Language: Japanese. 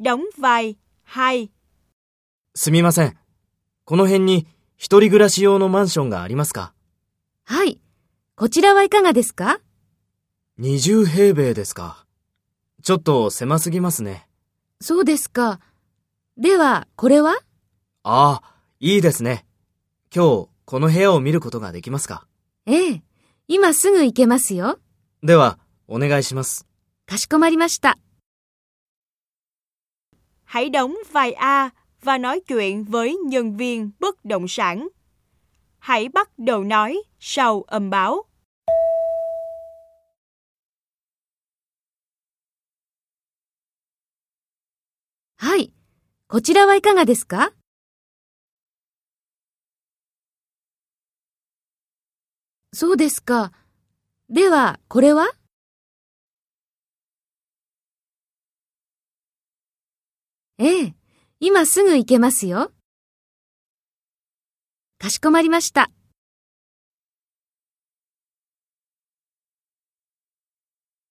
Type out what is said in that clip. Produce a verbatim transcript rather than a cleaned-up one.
đóng vai hai。 すみません。この辺に一人暮らし用のマンションがありますか？ はい。こちらはいかがですか？ にじゅうへいべいですか。ちょっと狭すぎますね。 そうですか。では、これは？ ああ、いいですね。今日、この部屋を見ることができますか？ ええ。今すぐ行けますよ。 では、お願いします。 かしこまりました。 Hãy đóng vai A và nói chuyện với nhân viên bất động sản. Hãy bắt đầu nói sau âm báo. はい。こちらはいかがですか？そうですか。では、これは？ええ。今すぐ行けますよ。かしこまりました。